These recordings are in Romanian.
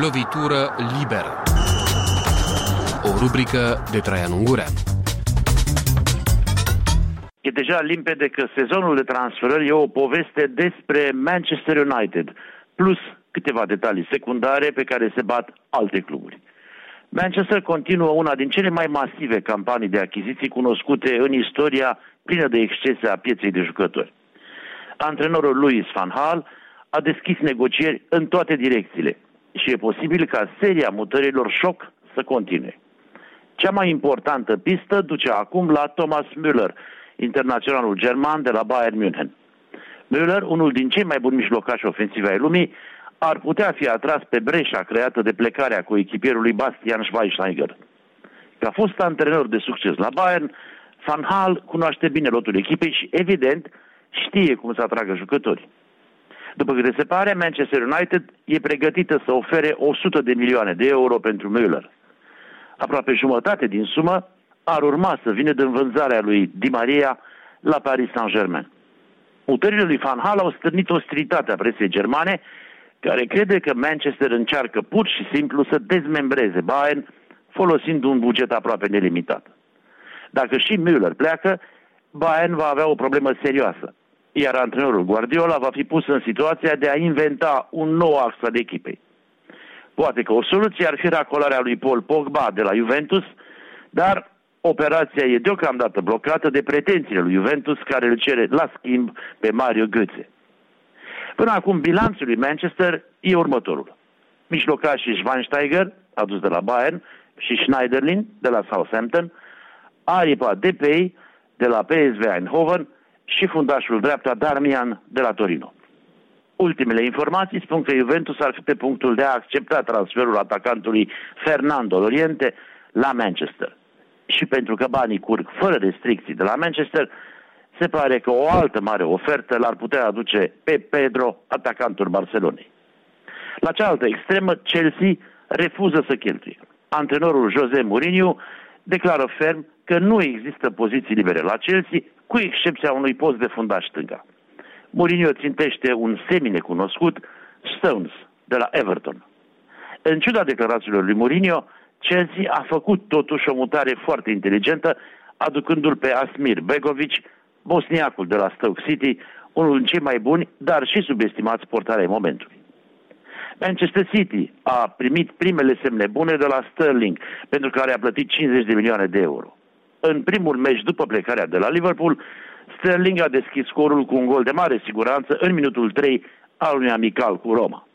Lovitură liberă. O rubrică de Traian Ungureanu. E deja limpede că sezonul de transferări e o poveste despre Manchester United, plus câteva detalii secundare pe care se bat alte cluburi. Manchester continuă una din cele mai masive campanii de achiziții cunoscute în istoria plină de excese a pieței de jucători. Antrenorul Louis van Gaal a deschis negocieri în toate direcțiile și e posibil ca seria mutărilor șoc să continue. Cea mai importantă pistă duce acum la Thomas Müller, internaționalul german de la Bayern München. Müller, unul din cei mai buni mijlocași ofensivi ai lumii, ar putea fi atras pe breșa creată de plecarea coechipierului Bastian Schweinsteiger. Ca fost antrenor de succes la Bayern, Van Gaal cunoaște bine lotul echipei și, evident, știe cum să atragă jucători. După câte se pare, Manchester United e pregătită să ofere 100 de milioane de euro pentru Müller. Aproape jumătate din sumă ar urma să vină din vânzarea lui Di Maria la Paris Saint-Germain. Mutările lui Van Gaal au stârnit ostilitatea presei germane, care crede că Manchester încearcă pur și simplu să dezmembreze Bayern folosind un buget aproape nelimitat. Dacă și Müller pleacă, Bayern va avea o problemă serioasă, iar antrenorul Guardiola va fi pus în situația de a inventa un nou ax al echipei. Poate că o soluție ar fi racolarea lui Paul Pogba de la Juventus, dar operația e deocamdată blocată de pretențiile lui Juventus, care îl cere la schimb pe Mario Götze. Până acum, bilanțul lui Manchester e următorul. Mijlocașii Schweinsteiger, adus de la Bayern, și Schneiderlin, de la Southampton, aripa Depay, de la PSV Eindhoven, și fundașul dreapta Darmian, de la Torino. Ultimele informații spun că Juventus ar fi pe punctul de a accepta transferul atacantului Fernando Llorente la Manchester. Și pentru că banii curg fără restricții de la Manchester, se pare că o altă mare ofertă l-ar putea aduce pe Pedro, atacantul Barcelonei. La cealaltă extremă, Chelsea refuză să cheltuie. Antrenorul José Mourinho declară ferm că nu există poziții libere la Chelsea, cu excepția unui post de fundaș stânga. Mourinho țintește un semi-necunoscut, Stones, de la Everton. În ciuda declarațiilor lui Mourinho, Chelsea a făcut totuși o mutare foarte inteligentă, aducându-l pe Asmir Begovic, bosniacul de la Stoke City, unul din cei mai buni, dar și subestimați portari ai momentului. Manchester City a primit primele semne bune de la Sterling, pentru care a plătit 50 de milioane de euro. În primul meci după plecarea de la Liverpool, Sterling a deschis scorul cu un gol de mare siguranță în minutul 3 al unui amical cu Roma.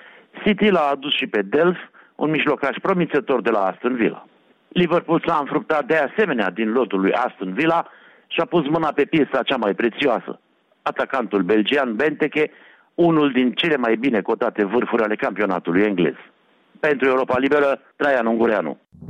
City l-a adus și pe Delph, un mijlocaș promițător de la Aston Villa. Liverpool s-a înfructat de asemenea din lotul lui Aston Villa și a pus mâna pe piesa cea mai prețioasă, atacantul belgian Benteke, unul din cele mai bine cotate vârfuri ale campionatului englez. Pentru Europa Liberă, Traian Ungureanu.